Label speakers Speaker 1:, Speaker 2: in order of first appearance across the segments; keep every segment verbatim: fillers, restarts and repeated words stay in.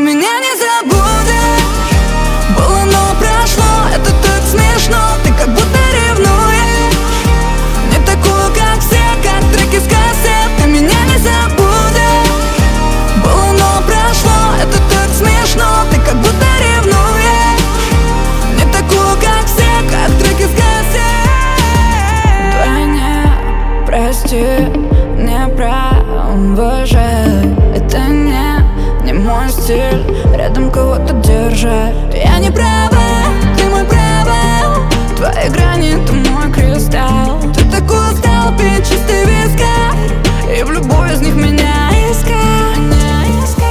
Speaker 1: меня не забудешь. Было, но прошло, это так смешно. Ты как будто ревнуешь. Не такую, как все, как треки с кассет. Ты меня не забудешь. Было, но прошло, это так смешно. Ты как будто ревнуешь. Не такую, как все, как треки с кассет.
Speaker 2: Двойне прости, не провожай. Это не, не мой стиль рядом кого-то держать.
Speaker 1: Я не права, ты мой провал.
Speaker 2: Твои грани, ты мой кристалл.
Speaker 1: Ты такой устал пить чистый вискарь,
Speaker 2: и в любой из них меня искать, меня искать.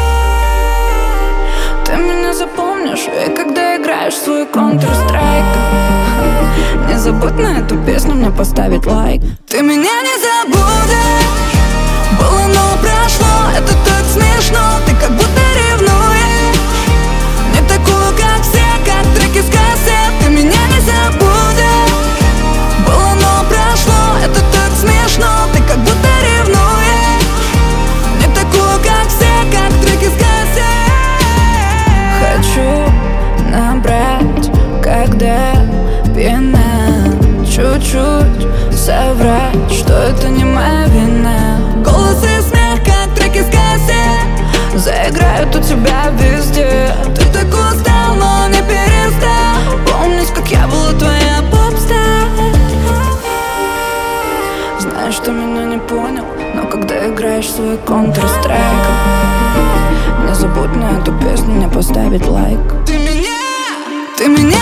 Speaker 2: Ты меня запомнишь, и когда играешь свой Counter-Strike. Не забудь на эту песню мне поставить лайк.
Speaker 1: Ты меня не забудешь. Было, но прошло, это так смешно. Ты как будто ревнуешь. Не такую, как все, как треки с кассет. Ты меня не забудешь. Было, но прошло, это так смешно. Ты как будто ревнуешь. Не такую, как все, как треки с кассет.
Speaker 2: Хочу набрать, когда пьяна. Чуть-чуть соврать, что это не моя вина.
Speaker 1: Голос и смех, как треки с кассет,
Speaker 2: заиграют у тебя везде.
Speaker 1: Ты так устал, но не перестал
Speaker 2: помнить, как я была твоя попстар. Знаешь, что меня не понял, но когда играешь свой Counter-Strike, не забудь на эту песню мне поставить лайк.
Speaker 1: Ты меня, ты меня